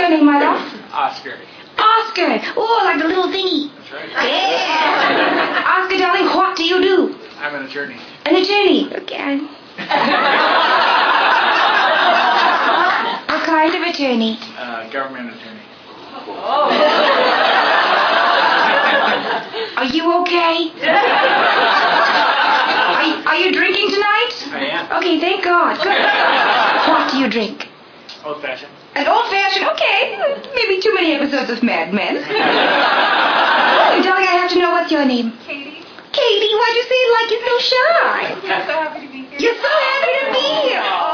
your name, my love? Oscar. Oscar. Oh, like the little thingy. That's right. Yeah. Oscar, darling, what do you do? I'm an attorney. An attorney. Okay. What kind of attorney? Government attorney. Are you okay? Are you drinking tonight? I am. Okay, thank God. Good. What do you drink? Old fashioned. An old-fashioned, okay. Maybe too many episodes of Mad Men. Oh, darling, I have to know what's your name. Katie, Katie, why'd you say it like you're so shy? I'm so happy to be here. You're so happy to be here.